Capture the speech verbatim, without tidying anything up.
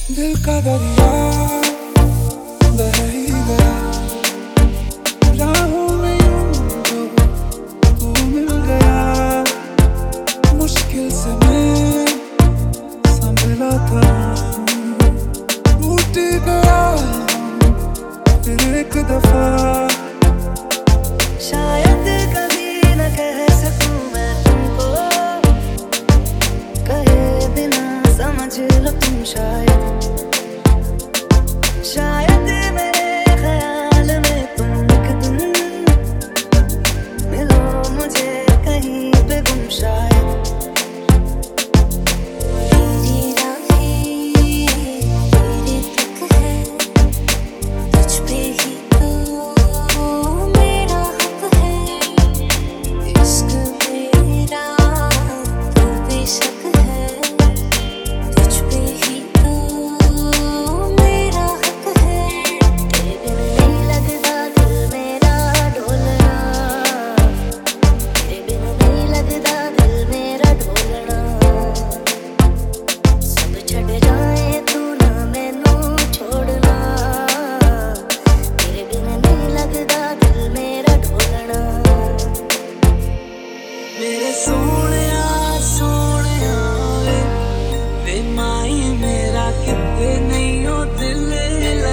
दिल का दरिया बह ही गया, राहों में यूं तो तू मिल गया। मुश्किल से मैं संभला था, टूट गया फिर एक दफा। शायद कभी न कह सकूं मैं तुमको, कहे बिना समझ लो तुम शायद। शायद मेरे ख्याल में तुम एक दिन मिलो मुझे कहीं पे गुम शायद। तेरी राहें तेरे तक है, तुझ पे ही तो मेरा हक है। इश्क मेरा तो बेशक है, तुझ पे ही तो मेरा हक है। तेरे बिन नहीं लगता दिल मेरा ढोलना, तेरे बिन नहीं लगता दिल मेरा ढोलना। सब छड़ जाए तू ना मैनू छोड़ना, तेरे बिन नहीं लगता दिल मेरा ढोलना। मेरे सोहणिया सोहणिया वे वे माई मेरा किते नहीं ओ दिल